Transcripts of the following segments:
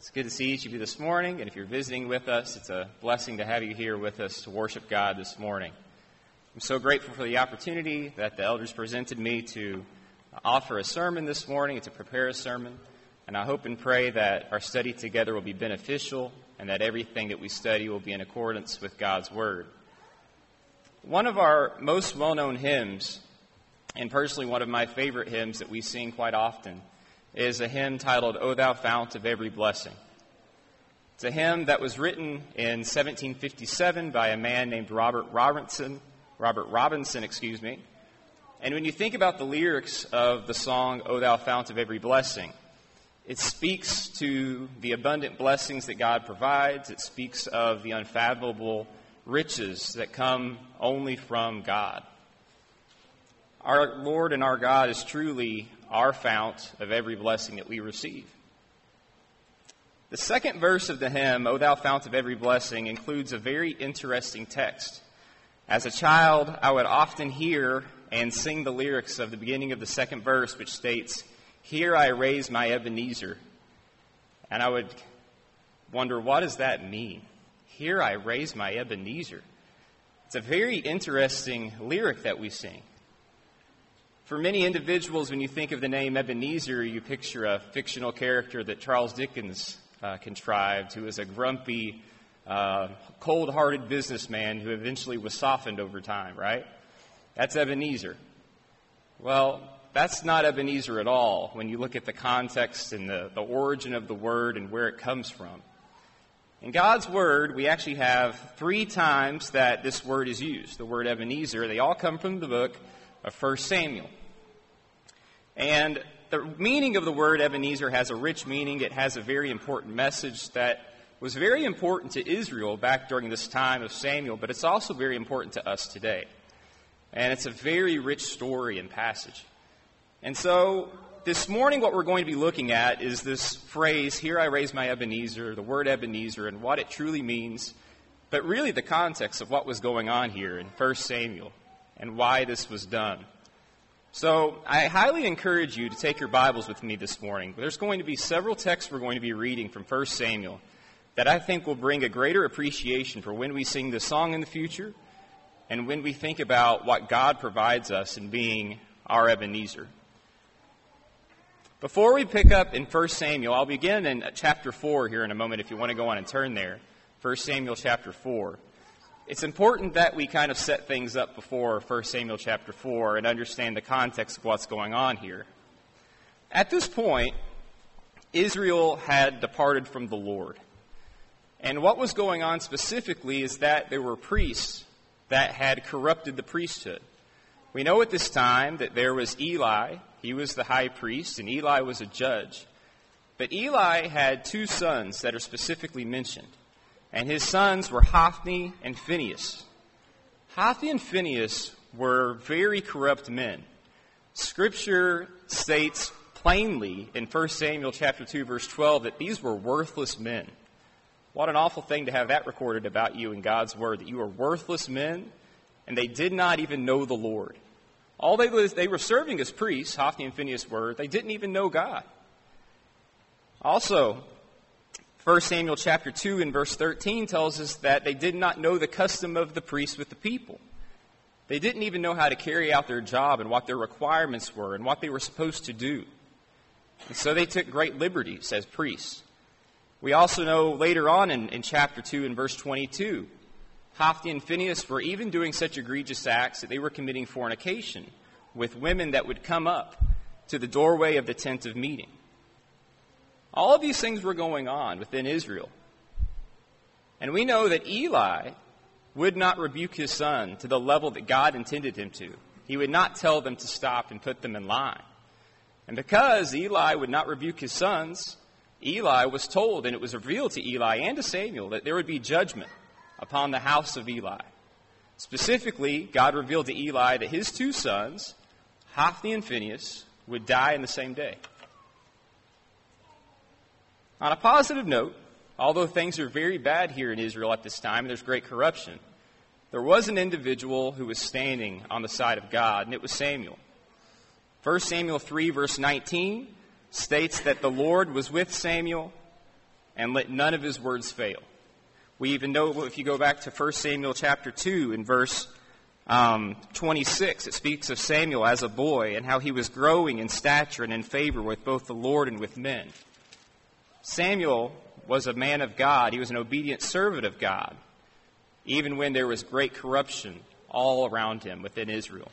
It's good to see each of you this morning, and if you're visiting with us, it's a blessing to have you here with us to worship God this morning. I'm so grateful for the opportunity that the elders presented me to offer a sermon this morning, to prepare a sermon, and I hope and pray that our study together will be beneficial and that everything that we study will be in accordance with God's Word. One of our most well-known hymns, and personally one of my favorite hymns that we sing quite often, is a hymn titled, "O Thou Fount of Every Blessing." It's a hymn that was written in 1757 by a man named Robert Robinson. And when you think about the lyrics of the song, "O Thou Fount of Every Blessing," it speaks to the abundant blessings that God provides. It speaks of the unfathomable riches that come only from God. Our Lord and our God is truly our fount of every blessing that we receive. The second verse of the hymn, "O Thou Fount of Every Blessing," includes a very interesting text. As a child, I would often hear and sing the lyrics of the beginning of the second verse, which states, "Here I raise my Ebenezer." And I would wonder, what does that mean? Here I raise my Ebenezer. It's a very interesting lyric that we sing. For many individuals, when you think of the name Ebenezer, you picture a fictional character that Charles Dickens contrived, who was a grumpy, cold-hearted businessman who eventually was softened over time, right? That's Ebenezer. Well, that's not Ebenezer at all when you look at the context and the origin of the word and where it comes from. In God's Word, we actually have 3 times that this word is used, the word Ebenezer. They all come from the book of 1 Samuel. And the meaning of the word Ebenezer has a rich meaning. It has a very important message that was very important to Israel back during this time of Samuel, but it's also very important to us today. And it's a very rich story and passage. And so this morning what we're going to be looking at is this phrase, "Here I raise my Ebenezer," the word Ebenezer, and what it truly means, but really the context of what was going on here in 1 Samuel and why this was done. So I highly encourage you to take your Bibles with me this morning. There's going to be several texts we're going to be reading from 1 Samuel that I think will bring a greater appreciation for when we sing this song in the future and when we think about what God provides us in being our Ebenezer. Before we pick up in 1 Samuel, I'll begin in chapter 4 here in a moment if you want to go on and turn there. 1 Samuel chapter 4. It's important that we kind of set things up before 1 Samuel chapter 4 and understand the context of what's going on here. At this point, Israel had departed from the Lord. And what was going on specifically is that there were priests that had corrupted the priesthood. We know at this time that there was Eli. He was the high priest, and Eli was a judge. But Eli had 2 sons that are specifically mentioned. And his sons were Hophni and Phinehas. Hophni and Phinehas were very corrupt men. Scripture states plainly in 1 Samuel chapter 2, verse 12, that these were worthless men. What an awful thing to have that recorded about you in God's Word, that you were worthless men, and they did not even know the Lord. All they were serving as priests, Hophni and Phinehas were, they didn't even know God. Also, 1 Samuel chapter 2 and verse 13 tells us that they did not know the custom of the priests with the people. They didn't even know how to carry out their job and what their requirements were and what they were supposed to do. And so they took great liberties as priests. We also know later on in chapter 2 and verse 22, Hophni and Phinehas were even doing such egregious acts that they were committing fornication with women that would come up to the doorway of the tent of meeting. All of these things were going on within Israel. And we know that Eli would not rebuke his son to the level that God intended him to. He would not tell them to stop and put them in line. And because Eli would not rebuke his sons, Eli was told, and it was revealed to Eli and to Samuel, that there would be judgment upon the house of Eli. Specifically, God revealed to Eli that his 2 sons, Hophni and Phinehas, would die in the same day. On a positive note, although things are very bad here in Israel at this time, and there's great corruption, there was an individual who was standing on the side of God, and it was Samuel. 1 Samuel 3, verse 19 states that the Lord was with Samuel, and let none of his words fail. We even know, if you go back to 1 Samuel chapter 2 in verse 26, it speaks of Samuel as a boy and how he was growing in stature and in favor with both the Lord and with men. Samuel was a man of God. He was an obedient servant of God, even when there was great corruption all around him within Israel.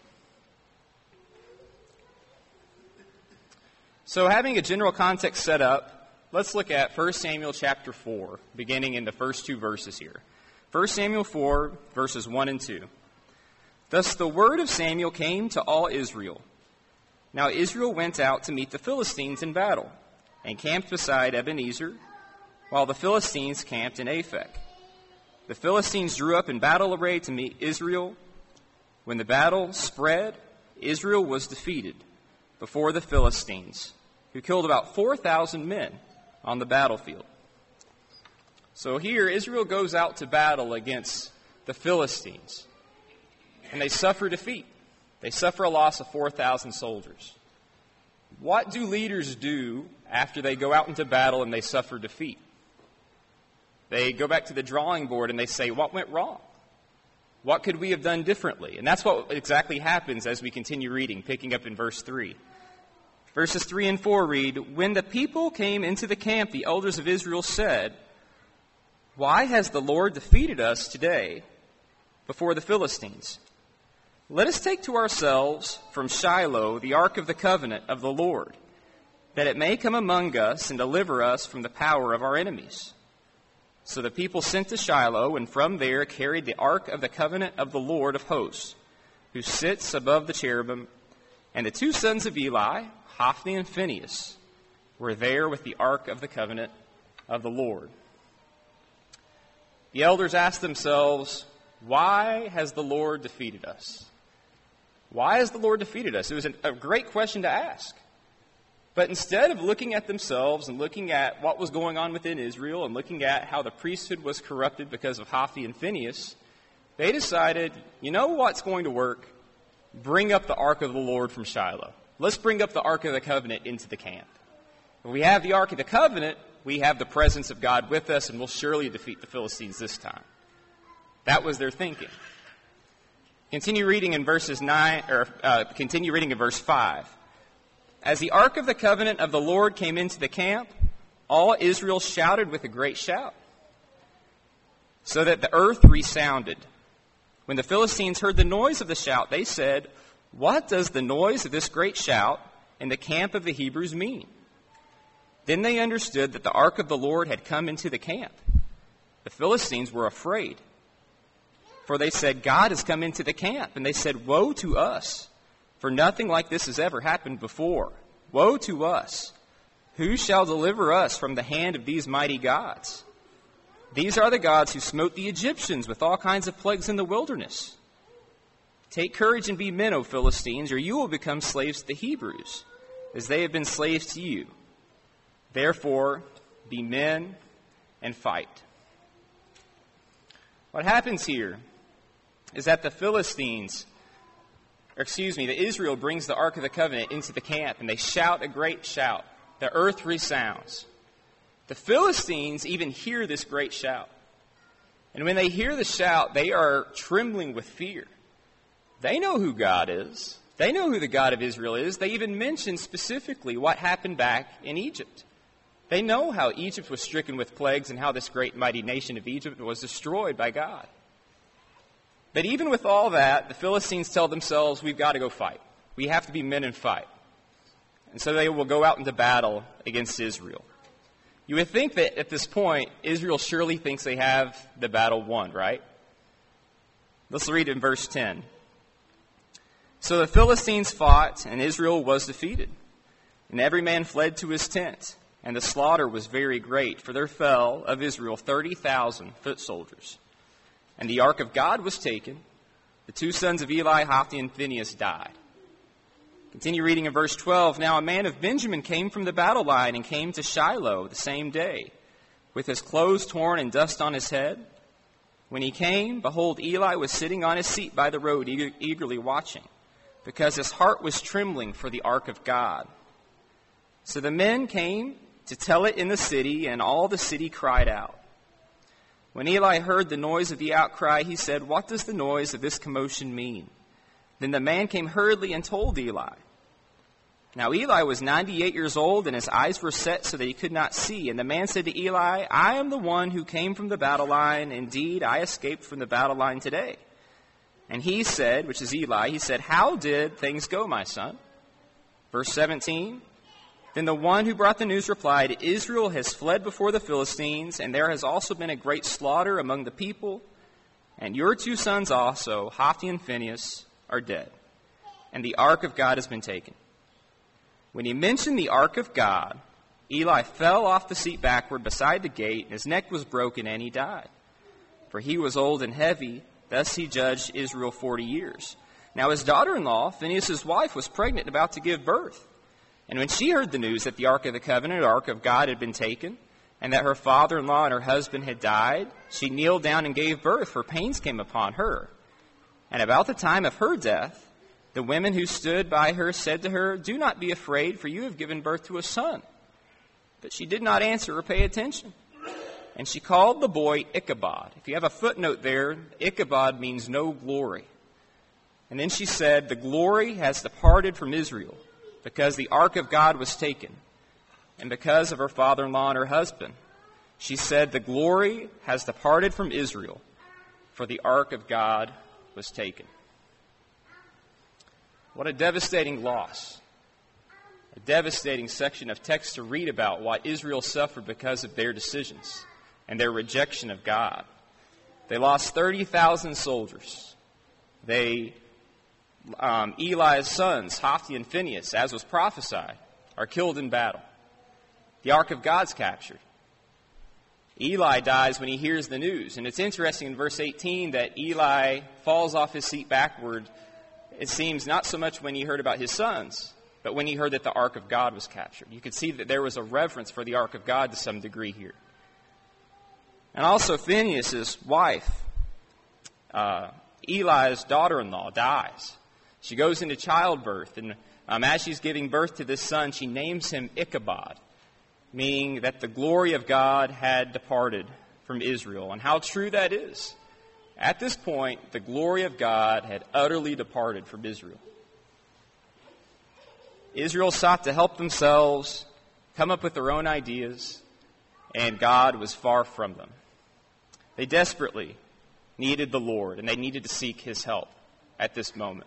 So having a general context set up, let's look at 1 Samuel chapter 4, beginning in the first two verses here. 1 Samuel 4, verses 1 and 2. Thus the word of Samuel came to all Israel. Now Israel went out to meet the Philistines in battle, and camped beside Ebenezer, while the Philistines camped in Aphek. The Philistines drew up in battle array to meet Israel. When the battle spread, Israel was defeated before the Philistines, who killed about 4,000 men on the battlefield. So here, Israel goes out to battle against the Philistines, and they suffer defeat. They suffer a loss of 4,000 soldiers. What do leaders do after they go out into battle and they suffer defeat? They go back to the drawing board and they say, what went wrong? What could we have done differently? And that's what exactly happens as we continue reading, picking up in verse 3. Verses 3 and 4 read, When the people came into the camp, the elders of Israel said, Why has the Lord defeated us today before the Philistines? Let us take to ourselves from Shiloh the ark of the covenant of the Lord, that it may come among us and deliver us from the power of our enemies. So the people sent to Shiloh, and from there carried the ark of the covenant of the Lord of hosts, who sits above the cherubim, and the two sons of Eli, Hophni and Phinehas, were there with the ark of the covenant of the Lord. The elders asked themselves, why has the Lord defeated us? Why has the Lord defeated us? It was a great question to ask. But instead of looking at themselves and looking at what was going on within Israel and looking at how the priesthood was corrupted because of Hophni and Phinehas, they decided, you know what's going to work? Bring up the ark of the Lord from Shiloh. Let's bring up the ark of the covenant into the camp. If we have the ark of the covenant, we have the presence of God with us, and we'll surely defeat the Philistines this time. That was their thinking. Continue reading in verse 5. As the ark of the covenant of the Lord came into the camp, all Israel shouted with a great shout, so that the earth resounded. When the Philistines heard the noise of the shout, they said, What does the noise of this great shout in the camp of the Hebrews mean? Then they understood that the ark of the Lord had come into the camp. The Philistines were afraid, for they said, God has come into the camp. And they said, Woe to us! For nothing like this has ever happened before. Woe to us! Who shall deliver us from the hand of these mighty gods? These are the gods who smote the Egyptians with all kinds of plagues in the wilderness. Take courage and be men, O Philistines, or you will become slaves to the Hebrews, as they have been slaves to you. Therefore, be men and fight. What happens here is that that Israel brings the Ark of the Covenant into the camp, and they shout a great shout. The earth resounds. The Philistines even hear this great shout. And when they hear the shout, they are trembling with fear. They know who God is. They know who the God of Israel is. They even mention specifically what happened back in Egypt. They know how Egypt was stricken with plagues and how this great mighty nation of Egypt was destroyed by God. But even with all that, the Philistines tell themselves, we've got to go fight. We have to be men and fight. And so they will go out into battle against Israel. You would think that at this point, Israel surely thinks they have the battle won, right? Let's read in verse 10. So the Philistines fought, and Israel was defeated. And every man fled to his tent. And the slaughter was very great, for there fell of Israel 30,000 foot soldiers. And the ark of God was taken. The two sons of Eli, Hophni and Phinehas, died. Continue reading in verse 12. Now a man of Benjamin came from the battle line and came to Shiloh the same day, with his clothes torn and dust on his head. When he came, behold, Eli was sitting on his seat by the road, eagerly watching, because his heart was trembling for the ark of God. So the men came to tell it in the city, and all the city cried out. When Eli heard the noise of the outcry, he said, "What does the noise of this commotion mean?" Then the man came hurriedly and told Eli. Now Eli was 98 years old, and his eyes were set so that he could not see. And the man said to Eli, "I am the one who came from the battle line. Indeed, I escaped from the battle line today." And he said, which is Eli, he said, "How did things go, my son?" Verse 17, then the one who brought the news replied, "Israel has fled before the Philistines, and there has also been a great slaughter among the people. And your 2 sons also, Hophni and Phinehas, are dead. And the ark of God has been taken." When he mentioned the ark of God, Eli fell off the seat backward beside the gate, and his neck was broken, and he died. For he was old and heavy. Thus he judged Israel 40 years. Now his daughter-in-law, Phinehas' wife, was pregnant, about to give birth. And when she heard the news that the ark of the covenant, the ark of God, had been taken, and that her father-in-law and her husband had died, she kneeled down and gave birth, for pains came upon her. And about the time of her death, the women who stood by her said to her, "Do not be afraid, for you have given birth to a son." But she did not answer or pay attention. And she called the boy Ichabod. If you have a footnote there, Ichabod means no glory. And then she said, "The glory has departed from Israel, because the ark of God was taken, and because of her father-in-law and her husband." She said, "The glory has departed from Israel, for the ark of God was taken." What a devastating loss. A devastating section of text to read about what Israel suffered because of their decisions and their rejection of God. They lost 30,000 soldiers. Eli's sons, Hophni and Phinehas, as was prophesied, are killed in battle. The ark of God's captured. Eli dies when he hears the news. And it's interesting in verse 18 that Eli falls off his seat backward, it seems, not so much when he heard about his sons, but when he heard that the ark of God was captured. You could see that there was a reverence for the ark of God to some degree here. And also Phinehas' wife, Eli's daughter-in-law, dies. She goes into childbirth, and as she's giving birth to this son, she names him Ichabod, meaning that the glory of God had departed from Israel. And how true that is. At this point, the glory of God had utterly departed from Israel. Israel sought to help themselves, come up with their own ideas, and God was far from them. They desperately needed the Lord, and they needed to seek His help at this moment.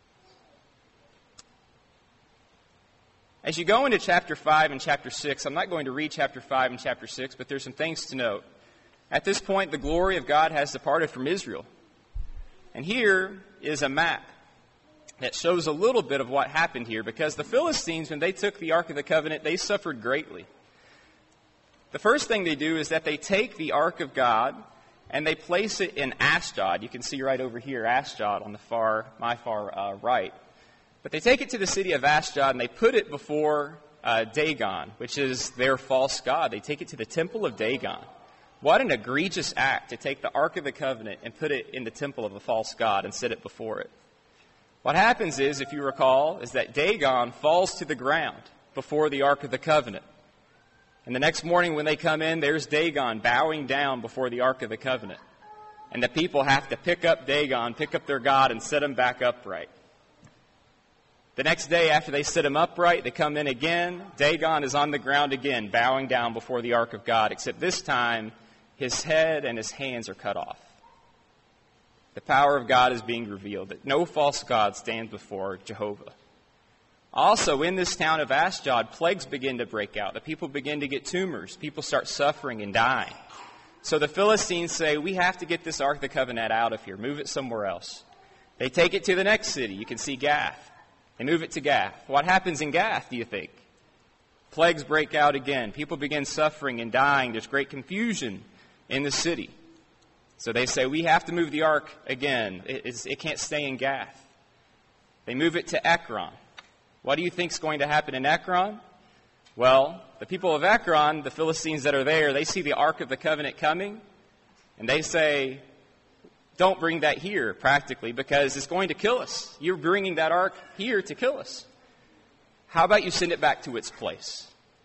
As you go into chapter 5 and chapter 6, I'm not going to read chapter 5 and chapter 6, but there's some things to note. At this point, the glory of God has departed from Israel. And here is a map that shows a little bit of what happened here, because the Philistines, when they took the Ark of the Covenant, they suffered greatly. The first thing they do is that they take the Ark of God and they place it in Ashdod. You can see right over here, Ashdod on my far right. But they take it to the city of Ashdod and they put it before Dagon, which is their false god. They take it to the temple of Dagon. What an egregious act to take the Ark of the Covenant and put it in the temple of a false god and set it before it. What happens is, if you recall, is that Dagon falls to the ground before the Ark of the Covenant. And the next morning when they come in, there's Dagon bowing down before the Ark of the Covenant. And the people have to pick up Dagon, pick up their god, and set him back upright. The next day after they set him upright, they come in again. Dagon is on the ground again, bowing down before the Ark of God, except this time his head and his hands are cut off. The power of God is being revealed, that no false god stands before Jehovah. Also, in this town of Ashdod, plagues begin to break out. The people begin to get tumors. People start suffering and dying. So the Philistines say, we have to get this Ark of the Covenant out of here. Move it somewhere else. They take it to the next city. You can see Gath. They move it to Gath. What happens in Gath, do you think? Plagues break out again. People begin suffering and dying. There's great confusion in the city. So they say, we have to move the Ark again. It can't stay in Gath. They move it to Ekron. What do you think is going to happen in Ekron? Well, the people of Ekron, the Philistines that are there, they see the Ark of the Covenant coming, and they say, don't bring that here, practically, because it's going to kill us. You're bringing that Ark here to kill us. How about you send it back to its place?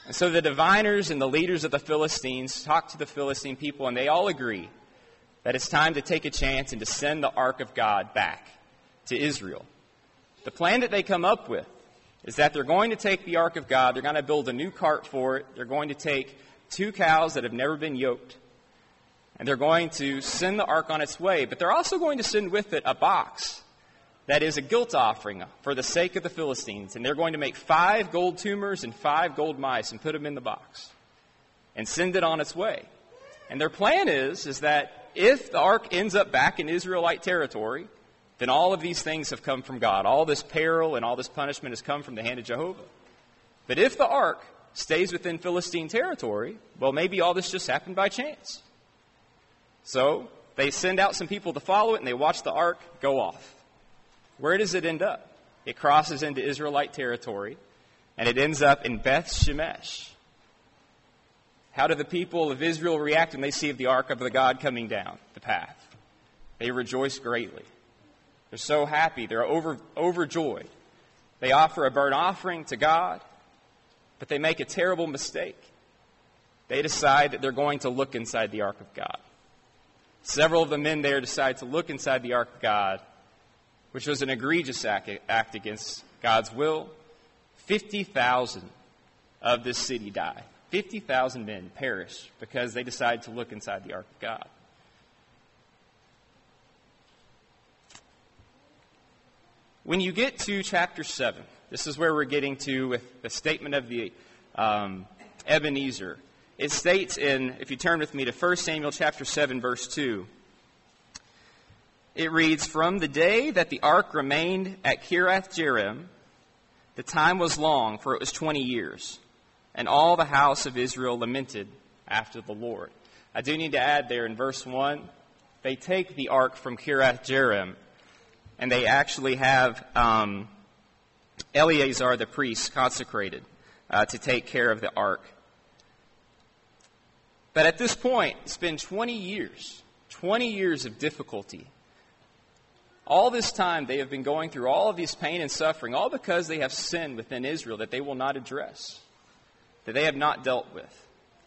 And so the diviners and the leaders of the Philistines talk to the Philistine people, and they all agree that it's time to take a chance and to send the ark of God back to Israel. The plan that they come up with is that they're going to take the ark of God, they're going to build a new cart for it, they're going to take 2 cows that have never been yoked, and they're going to send the ark on its way, but they're also going to send with it a box that is a guilt offering for the sake of the Philistines, and they're going to make 5 gold tumors and 5 gold mice and put them in the box and send it on its way. And their plan is that if the ark ends up back in Israelite territory, then all of these things have come from God. All this peril and all this punishment has come from the hand of Jehovah. But if the ark stays within Philistine territory, well, maybe all this just happened by chance. So they send out some people to follow it, and they watch the ark go off. Where does it end up? It crosses into Israelite territory, and it ends up in Beth Shemesh. How do the people of Israel react when they see the ark of the God coming down the path? They rejoice greatly. They're so happy. They're overjoyed. They offer a burnt offering to God, but they make a terrible mistake. They decide that they're going to look inside the ark of God. Several of the men there decide to look inside the ark of God, which was an egregious act against God's will. 50,000 of this city die. 50,000 men perish because they decide to look inside the ark of God. When you get to chapter 7, this is where we're getting to with the statement of the Ebenezer. It states if you turn with me to 1 Samuel chapter 7, verse 2, it reads, "From the day that the ark remained at Kiriath-Jearim, the time was long, for it was 20 years. And all the house of Israel lamented after the Lord." I do need to add there in verse 1, they take the ark from Kiriath-Jearim, and they actually have Eleazar the priest consecrated to take care of the ark. But at this point, it's been 20 years of difficulty. All this time, they have been going through all of this pain and suffering, all because they have sin within Israel that they will not address, that they have not dealt with.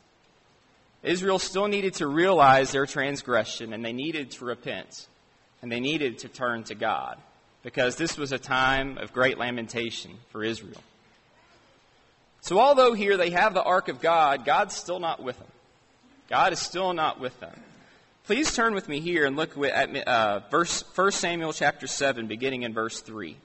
Israel still needed to realize their transgression, and they needed to repent, and they needed to turn to God, because this was a time of great lamentation for Israel. So although here they have the ark of God, God's still not with them. God is still not with them. Please turn with me here and look at 1 Samuel chapter 7, beginning in verse 3.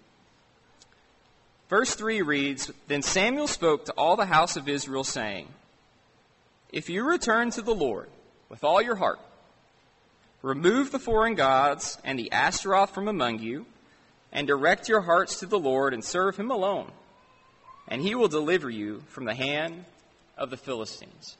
Verse 3 reads, "Then Samuel spoke to all the house of Israel, saying, If you return to the Lord with all your heart, remove the foreign gods and the Ashtaroth from among you, and direct your hearts to the Lord and serve him alone, and he will deliver you from the hand of the Philistines."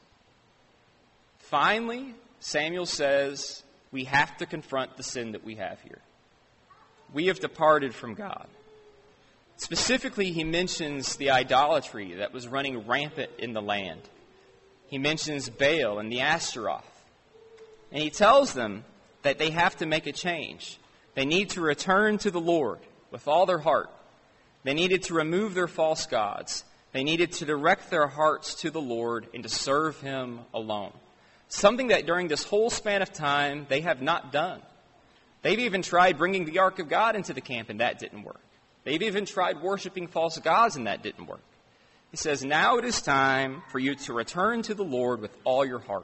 Finally, Samuel says, we have to confront the sin that we have here. We have departed from God. Specifically, he mentions the idolatry that was running rampant in the land. He mentions Baal and the Ashtaroth. And he tells them that they have to make a change. They need to return to the Lord with all their heart. They needed to remove their false gods. They needed to direct their hearts to the Lord and to serve him alone. Something that during this whole span of time they have not done. They've even tried bringing the ark of God into the camp, and that didn't work. They've even tried worshiping false gods, and that didn't work. He says, now it is time for you to return to the Lord with all your heart.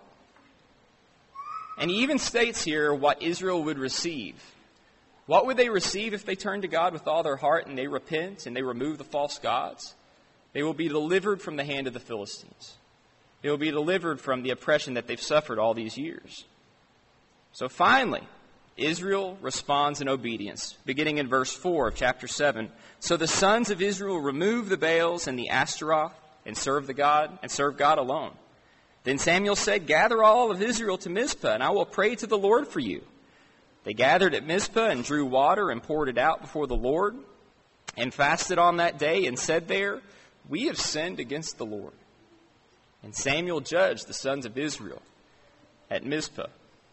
And he even states here what Israel would receive. What would they receive if they turn to God with all their heart and they repent and they remove the false gods? They will be delivered from the hand of the Philistines. They will be delivered from the oppression that they've suffered all these years. So finally, Israel responds in obedience, beginning in verse 4 of chapter 7. "So the sons of Israel removed the Baals and the Ashtaroth and served God alone. Then Samuel said, 'Gather all of Israel to Mizpah, and I will pray to the Lord for you.' They gathered at Mizpah and drew water and poured it out before the Lord, and fasted on that day and said there, 'We have sinned against the Lord.' And Samuel judged the sons of Israel at Mizpah."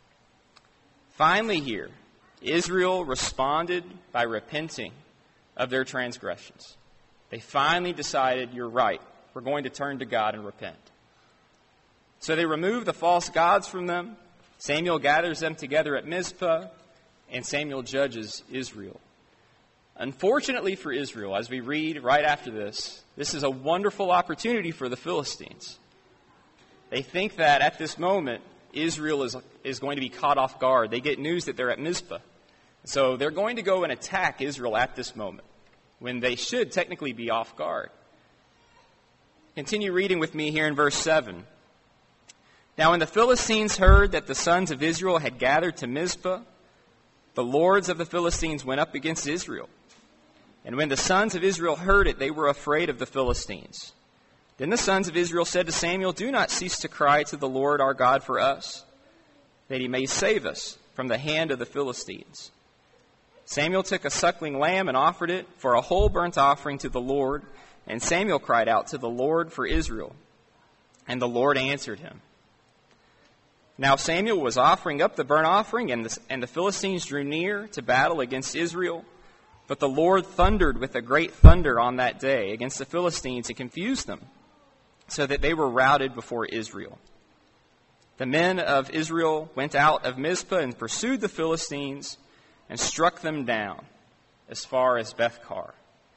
Finally here, Israel responded by repenting of their transgressions. They finally decided, you're right. We're going to turn to God and repent. So they remove the false gods from them. Samuel gathers them together at Mizpah, and Samuel judges Israel. Unfortunately for Israel, as we read right after this is a wonderful opportunity for the Philistines. They think that at this moment, Israel is going to be caught off guard. They get news that they're at Mizpah. So they're going to go and attack Israel at this moment, when they should technically be off guard. Continue reading with me here in verse 7. Now when the Philistines heard that the sons of Israel had gathered to Mizpah, the lords of the Philistines went up against Israel. And when the sons of Israel heard it, they were afraid of the Philistines. Then the sons of Israel said to Samuel, "Do not cease to cry to the Lord our God for us, that he may save us from the hand of the Philistines." Samuel took a suckling lamb and offered it for a whole burnt offering to the Lord. And Samuel cried out to the Lord for Israel. And the Lord answered him. Now Samuel was offering up the burnt offering, and the Philistines drew near to battle against Israel. But the Lord thundered with a great thunder on that day against the Philistines and confused them, so that they were routed before Israel. The men of Israel went out of Mizpah and pursued the Philistines and struck them down as far as Bethkar.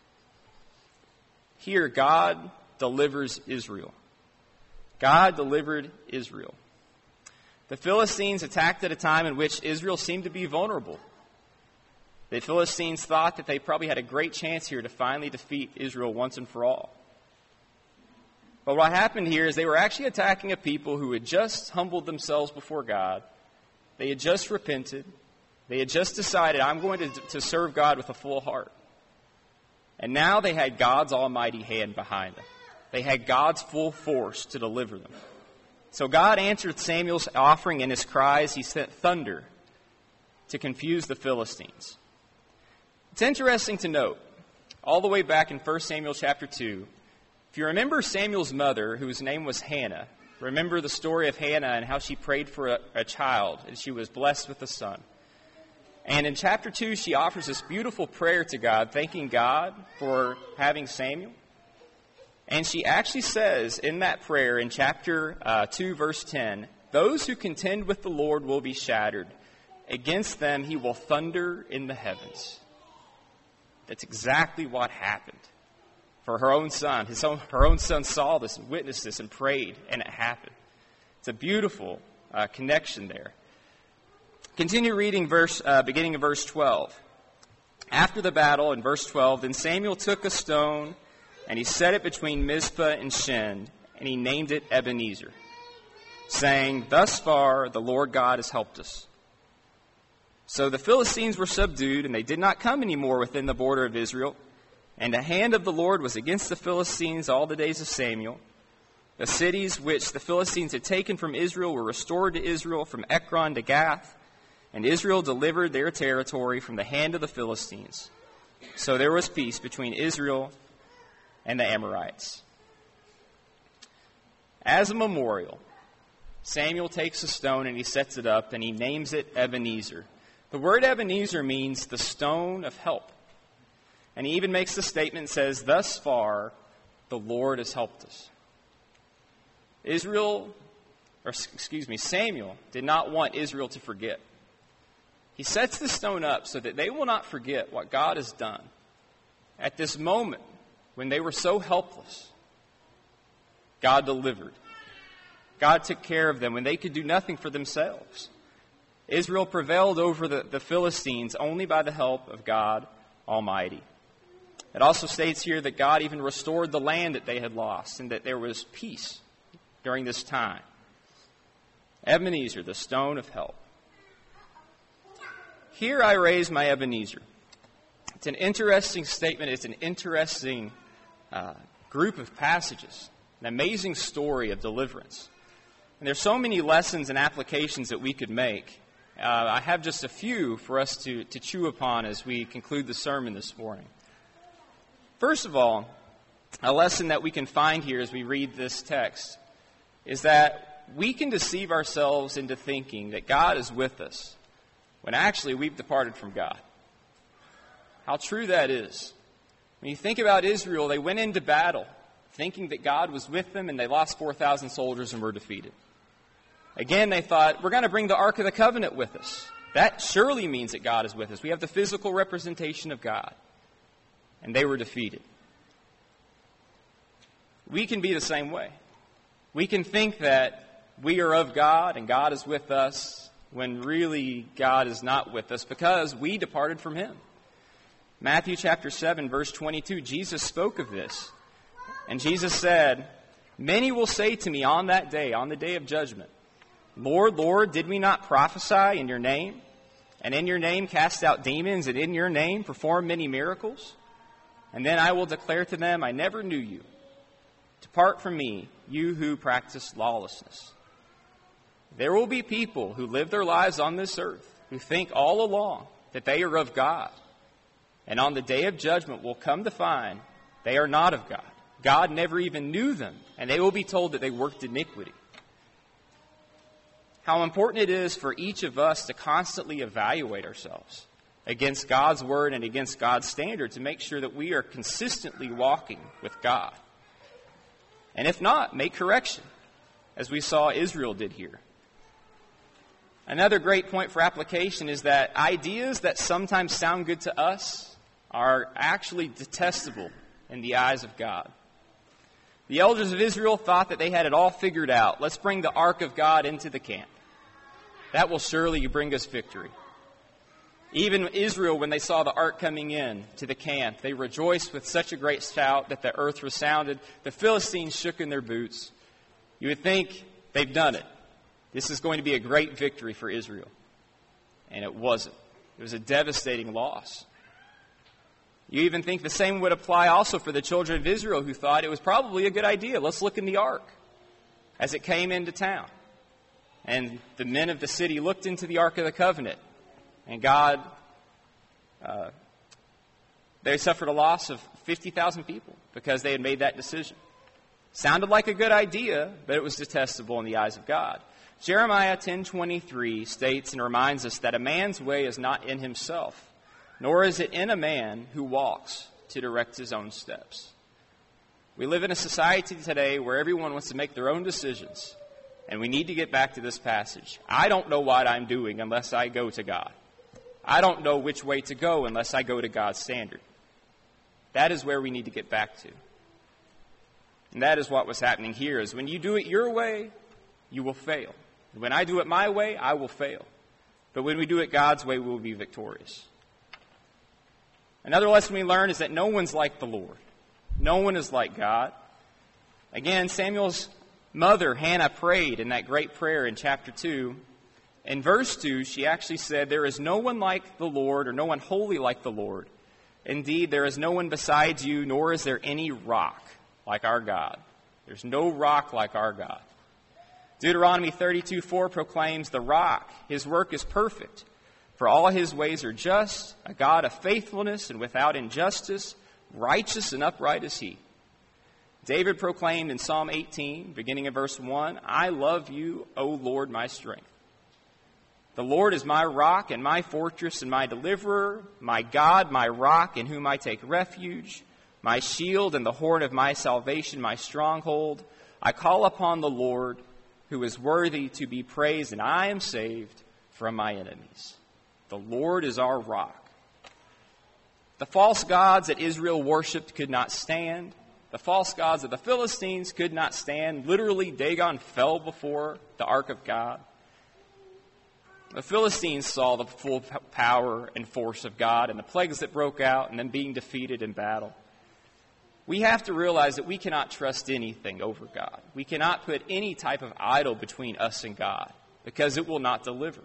Here, God delivers Israel. God delivered Israel. The Philistines attacked at a time in which Israel seemed to be vulnerable. The Philistines thought that they probably had a great chance here to finally defeat Israel once and for all. But what happened here is they were actually attacking a people who had just humbled themselves before God. They had just repented. They had just decided, I'm going to serve God with a full heart. And now they had God's almighty hand behind them. They had God's full force to deliver them. So God answered Samuel's offering and his cries. He sent thunder to confuse the Philistines. It's interesting to note, all the way back in 1 Samuel chapter 2, if you remember Samuel's mother, whose name was Hannah, remember the story of Hannah and how she prayed for a child, and she was blessed with a son. And in chapter 2, she offers this beautiful prayer to God, thanking God for having Samuel. And she actually says in that prayer in chapter 2, verse 10, "Those who contend with the Lord will be shattered. Against them he will thunder in the heavens." That's exactly what happened for her own son. Her own son saw this and witnessed this and prayed, and it happened. It's a beautiful connection there. Continue reading beginning of verse 12. After the battle, in verse 12, then Samuel took a stone, and he set it between Mizpah and Shen, and he named it Ebenezer, saying, "Thus far the Lord God has helped us." So the Philistines were subdued, and they did not come any more within the border of Israel. And the hand of the Lord was against the Philistines all the days of Samuel. The cities which the Philistines had taken from Israel were restored to Israel from Ekron to Gath, and Israel delivered their territory from the hand of the Philistines. So there was peace between Israel and the Amorites. As a memorial, Samuel takes a stone and he sets it up and he names it Ebenezer. The word Ebenezer means the stone of help. And he even makes the statement and says, "Thus far, the Lord has helped us." Samuel did not want Israel to forget. He sets the stone up so that they will not forget what God has done. At this moment, when they were so helpless, God delivered. God took care of them when they could do nothing for themselves. Israel prevailed over the Philistines only by the help of God Almighty. It also states here that God even restored the land that they had lost and that there was peace during this time. Ebenezer, the stone of help. Here I raise my Ebenezer. It's an interesting statement. It's an interesting group of passages. An amazing story of deliverance. And there's so many lessons and applications that we could make. I have just a few for us to chew upon as we conclude the sermon this morning. First of all, a lesson that we can find here as we read this text is that we can deceive ourselves into thinking that God is with us when actually we've departed from God. How true that is. When you think about Israel, they went into battle thinking that God was with them, and they lost 4,000 soldiers and were defeated. Again, they thought, we're going to bring the Ark of the Covenant with us. That surely means that God is with us. We have the physical representation of God. And they were defeated. We can be the same way. We can think that we are of God and God is with us when really God is not with us because we departed from Him. Matthew chapter 7, verse 22, Jesus spoke of this. And Jesus said, "Many will say to me on that day, on the day of judgment, 'Lord, Lord, did we not prophesy in your name? And in your name cast out demons, and in your name perform many miracles?' And then I will declare to them, 'I never knew you. Depart from me, you who practice lawlessness.'" There will be people who live their lives on this earth who think all along that they are of God. And on the day of judgment will come to find they are not of God. God never even knew them, and they will be told that they worked iniquity. How important it is for each of us to constantly evaluate ourselves against God's word and against God's standard to make sure that we are consistently walking with God. And if not, make correction, as we saw Israel did here. Another great point for application is that ideas that sometimes sound good to us are actually detestable in the eyes of God. The elders of Israel thought that they had it all figured out. Let's bring the ark of God into the camp. That will surely bring us victory. Even Israel, when they saw the ark coming in to the camp, they rejoiced with such a great shout that the earth resounded. The Philistines shook in their boots. You would think they've done it. This is going to be a great victory for Israel. And it wasn't. It was a devastating loss. You even think the same would apply also for the children of Israel who thought it was probably a good idea. Let's look in the ark as it came into town. And the men of the city looked into the Ark of the Covenant. And God, they suffered a loss of 50,000 people because they had made that decision. Sounded like a good idea, but it was detestable in the eyes of God. Jeremiah 10:23 states and reminds us that a man's way is not in himself, nor is it in a man who walks to direct his own steps. We live in a society today where everyone wants to make their own decisions. And we need to get back to this passage. I don't know what I'm doing unless I go to God. I don't know which way to go unless I go to God's standard. That is where we need to get back to. And that is what was happening here, is when you do it your way, you will fail. When I do it my way, I will fail. But when we do it God's way, we will be victorious. Another lesson we learn is that no one's like the Lord. No one is like God. Again, Samuel's mother, Hannah, prayed in that great prayer in chapter 2. In verse 2, she actually said, "There is no one like the Lord, or no one holy like the Lord. Indeed, there is no one besides you, nor is there any rock like our God." There's no rock like our God. Deuteronomy 32:4 proclaims, "The rock, his work is perfect, for all his ways are just, a God of faithfulness and without injustice, righteous and upright is he." David proclaimed in Psalm 18, beginning at verse 1, "I love you, O Lord, my strength. The Lord is my rock and my fortress and my deliverer, my God, my rock, in whom I take refuge, my shield and the horn of my salvation, my stronghold. I call upon the Lord, who is worthy to be praised, and I am saved from my enemies." The Lord is our rock. The false gods that Israel worshipped could not stand. The false gods of the Philistines could not stand. Literally, Dagon fell before the ark of God. The Philistines saw the full power and force of God and the plagues that broke out and them being defeated in battle. We have to realize that we cannot trust anything over God. We cannot put any type of idol between us and God because it will not deliver.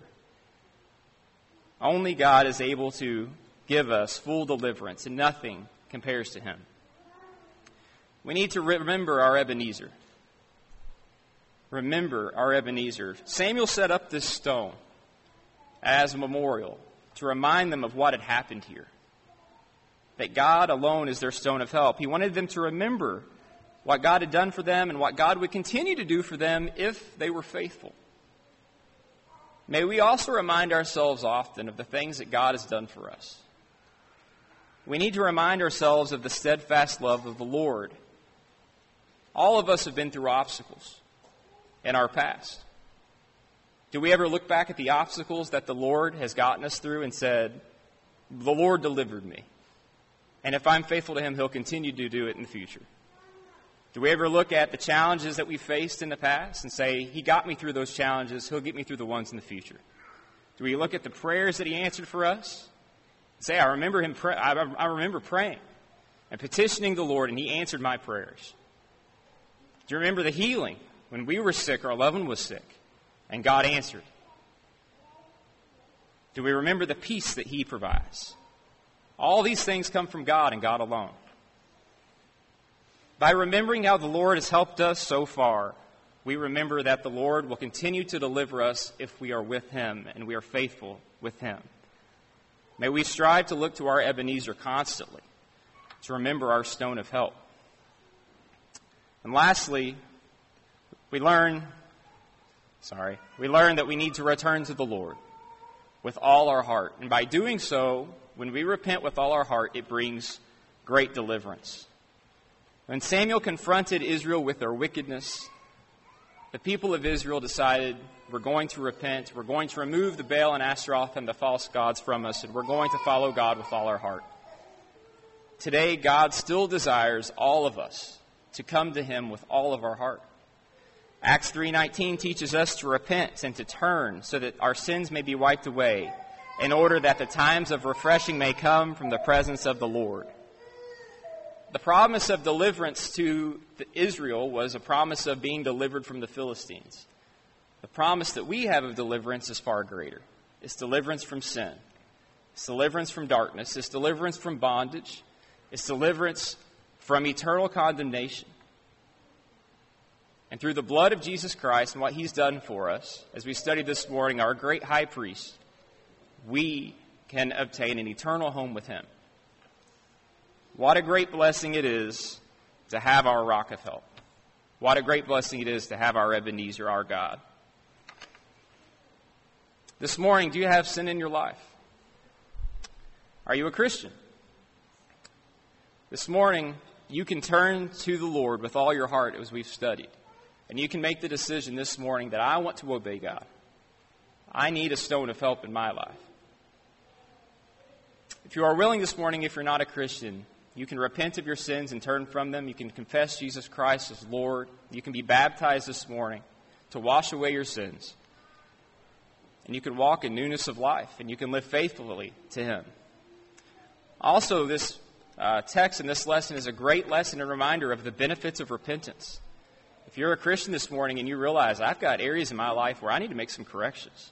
Only God is able to give us full deliverance, and nothing compares to Him. We need to remember our Ebenezer. Remember our Ebenezer. Samuel set up this stone as a memorial to remind them of what had happened here. That God alone is their stone of help. He wanted them to remember what God had done for them and what God would continue to do for them if they were faithful. May we also remind ourselves often of the things that God has done for us. We need to remind ourselves of the steadfast love of the Lord. All of us have been through obstacles in our past. Do we ever look back at the obstacles that the Lord has gotten us through and said, the Lord delivered me, and if I'm faithful to Him, He'll continue to do it in the future? Do we ever look at the challenges that we faced in the past and say, He got me through those challenges, He'll get me through the ones in the future? Do we look at the prayers that He answered for us and say, I remember praying and petitioning the Lord, and He answered my prayers? Do you remember the healing when we were sick or our loved one was sick, and God answered? Do we remember the peace that He provides? All these things come from God and God alone. By remembering how the Lord has helped us so far, we remember that the Lord will continue to deliver us if we are with Him and we are faithful with Him. May we strive to look to our Ebenezer constantly, to remember our stone of help. And lastly, we learn that we need to return to the Lord with all our heart. And by doing so, when we repent with all our heart, it brings great deliverance. When Samuel confronted Israel with their wickedness, the people of Israel decided, we're going to repent, we're going to remove the Baal and Ashtaroth and the false gods from us, and we're going to follow God with all our heart. Today, God still desires all of us to come to Him with all of our heart. Acts 3:19 teaches us to repent and to turn so that our sins may be wiped away, in order that the times of refreshing may come from the presence of the Lord. The promise of deliverance to Israel was a promise of being delivered from the Philistines. The promise that we have of deliverance is far greater. It's deliverance from sin. It's deliverance from darkness. It's deliverance from bondage. It's deliverance from eternal condemnation. And through the blood of Jesus Christ and what He's done for us, as we studied this morning, our great high priest, we can obtain an eternal home with Him. What a great blessing it is to have our rock of help. What a great blessing it is to have our Ebenezer, our God. This morning, do you have sin in your life? Are you a Christian? This morning, you can turn to the Lord with all your heart as we've studied. And you can make the decision this morning that I want to obey God. I need a stone of help in my life. If you are willing this morning, if you're not a Christian, you can repent of your sins and turn from them. You can confess Jesus Christ as Lord. You can be baptized this morning to wash away your sins. And you can walk in newness of life, and you can live faithfully to Him. Also, this text in this lesson is a great lesson and reminder of the benefits of repentance. If you're a Christian this morning and you realize, I've got areas in my life where I need to make some corrections,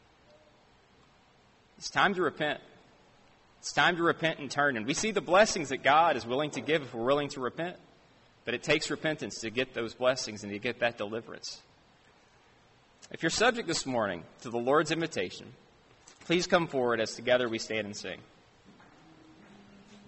it's time to repent. It's time to repent and turn. And we see the blessings that God is willing to give if we're willing to repent. But it takes repentance to get those blessings and to get that deliverance. If you're subject this morning to the Lord's invitation, please come forward as together we stand and sing.